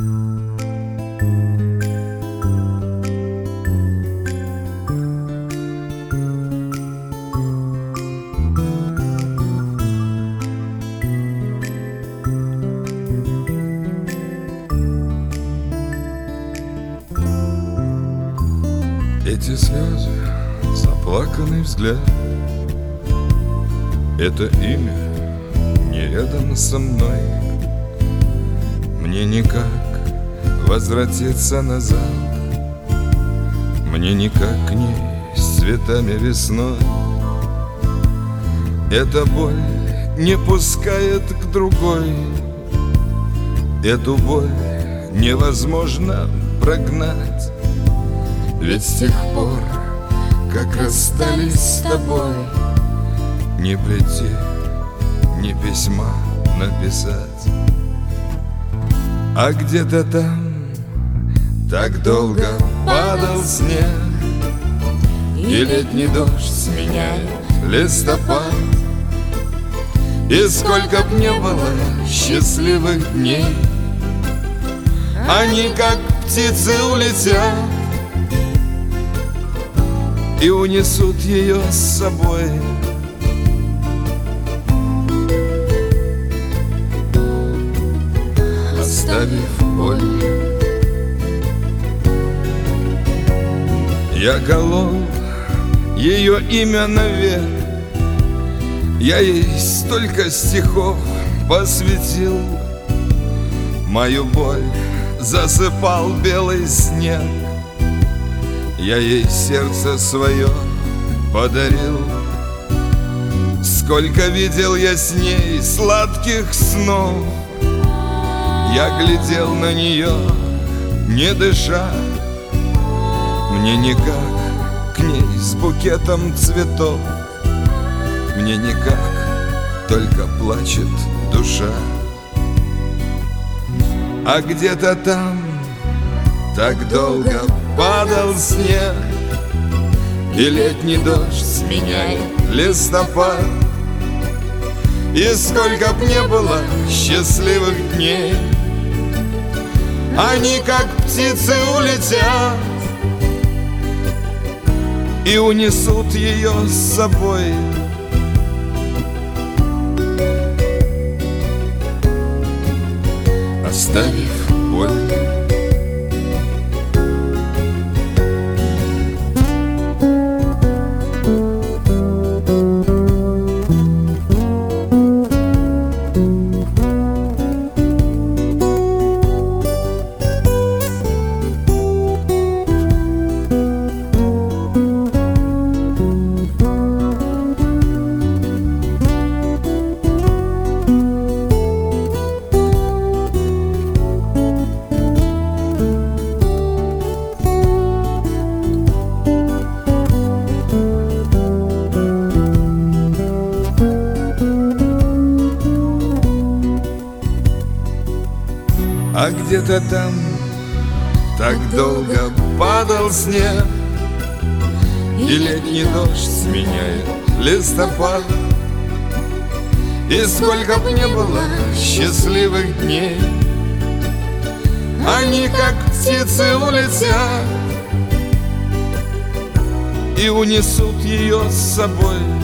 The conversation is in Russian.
Эти слезы, заплаканный взгляд, это имя не рядом со мной. Мне никак возвратиться назад, мне никак к ней с цветами весной. Эта боль не пускает к другой, эту боль невозможно прогнать. Ведь с тех пор, как расстались с тобой, не прийти, ни письма написать. А где-то там так долго падал снег, и летний дождь сменяет листопад. И сколько б не было счастливых дней, они как птицы улетят и унесут ее с собой. Оставив боль, я колол ее имя навек. Я ей столько стихов посвятил, мою боль засыпал белый снег. Я ей сердце свое подарил. Сколько видел я с ней сладких снов. Я глядел на нее, не дыша. Мне никак к ней с букетом цветов, мне никак, только плачет душа. А где-то там так долго падал снег, и летний дождь сменяет листопад. И сколько б не было счастливых дней, они как птицы улетят и унесут ее с собой. Оставив боль. А где-то там так долго падал снег, и летний дождь сменяет листопад. И сколько б не было счастливых дней, они как птицы улетят и унесут ее с собой.